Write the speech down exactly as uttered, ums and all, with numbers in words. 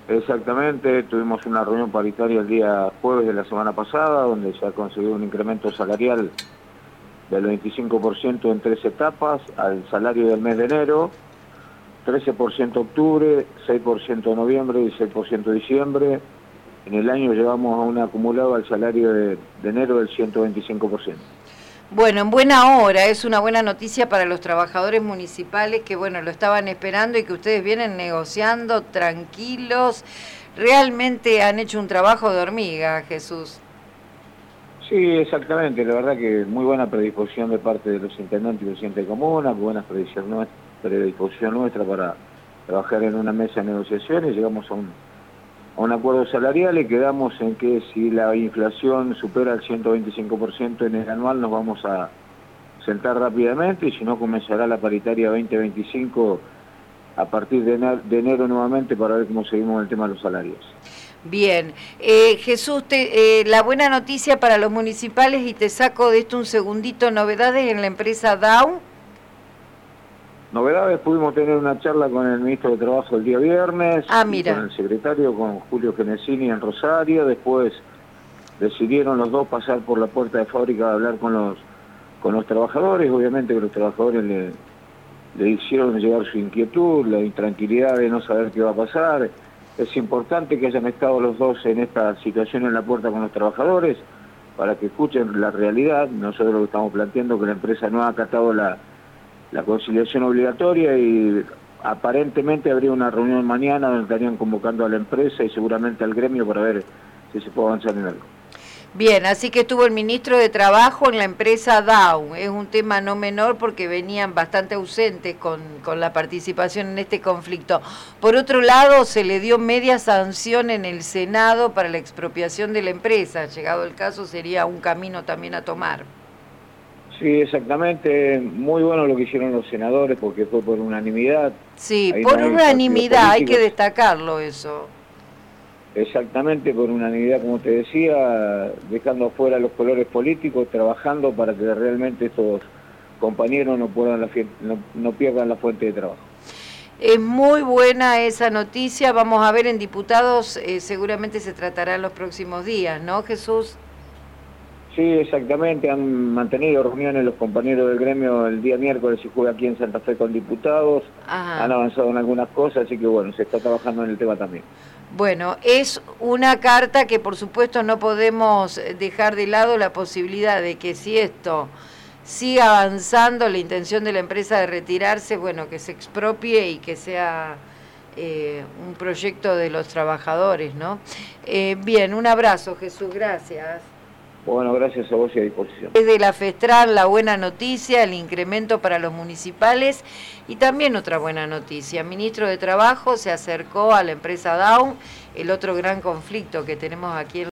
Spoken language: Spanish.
Exactamente, tuvimos una reunión paritaria el día jueves de la semana pasada, donde se ha conseguido un incremento salarial del veinticinco por ciento en tres etapas al salario del mes de enero, trece por ciento octubre, seis por ciento noviembre y seis por ciento diciembre. En el año llevamos a un acumulado al salario de, de enero del ciento veinticinco por ciento. Bueno, en buena hora, es una buena noticia para los trabajadores municipales que, bueno, lo estaban esperando y que ustedes vienen negociando tranquilos. Realmente han hecho un trabajo de hormiga, Jesús. Sí, exactamente, la verdad que muy buena predisposición de parte de los intendentes y presidentes de comuna, buena predisposición nuestra, predisposición nuestra para trabajar en una mesa de negociaciones, llegamos a un, a un acuerdo salarial y quedamos en que si la inflación supera el ciento veinticinco por ciento en el anual nos vamos a sentar rápidamente y si no comenzará la paritaria veinte veinticinco a partir de enero, de enero nuevamente para ver cómo seguimos el tema de los salarios. Bien, eh, Jesús, te, eh, la buena noticia para los municipales, y te saco de esto un segundito, novedades en la empresa Dow. Novedades, pudimos tener una charla con el ministro de Trabajo el día viernes, ah, y con el secretario, con Julio Genesini en Rosario. Después decidieron los dos pasar por la puerta de fábrica a hablar con los con los trabajadores. Obviamente que los trabajadores le, le hicieron llegar su inquietud, la intranquilidad de no saber qué va a pasar. Es importante que hayan estado los dos en esta situación en la puerta con los trabajadores para que escuchen la realidad. Nosotros lo que estamos planteando es que la empresa no ha acatado la, la conciliación obligatoria y aparentemente habría una reunión mañana donde estarían convocando a la empresa y seguramente al gremio para ver si se puede avanzar en algo. Bien, así que estuvo el ministro de Trabajo en la empresa Dow. Es un tema no menor porque venían bastante ausentes con, con la participación en este conflicto. Por otro lado, se le dio media sanción en el Senado para la expropiación de la empresa. Llegado el caso, sería un camino también a tomar. Sí, exactamente. Muy bueno lo que hicieron los senadores porque fue por unanimidad. Sí, Ahí por no unanimidad, hay que destacarlo eso. Exactamente, por unanimidad, como te decía, dejando afuera los colores políticos, trabajando para que realmente estos compañeros no, puedan la, no, no pierdan la fuente de trabajo. Es muy buena esa noticia, vamos a ver en diputados, eh, seguramente se tratará en los próximos días, ¿no, Jesús? Sí, exactamente, han mantenido reuniones los compañeros del gremio el día miércoles y juega aquí en Santa Fe con diputados. Ajá. Han avanzado en algunas cosas, así que bueno, se está trabajando en el tema también. Bueno, es una carta que por supuesto no podemos dejar de lado la posibilidad de que si esto siga avanzando, la intención de la empresa de retirarse, bueno, que se expropie y que sea eh, un proyecto de los trabajadores, ¿no? Eh, bien, un abrazo, Jesús, gracias. Bueno, gracias a vos y a disposición. Desde la FESTRAN, la buena noticia, el incremento para los municipales y también otra buena noticia. El ministro de Trabajo se acercó a la empresa Dow, el otro gran conflicto que tenemos aquí en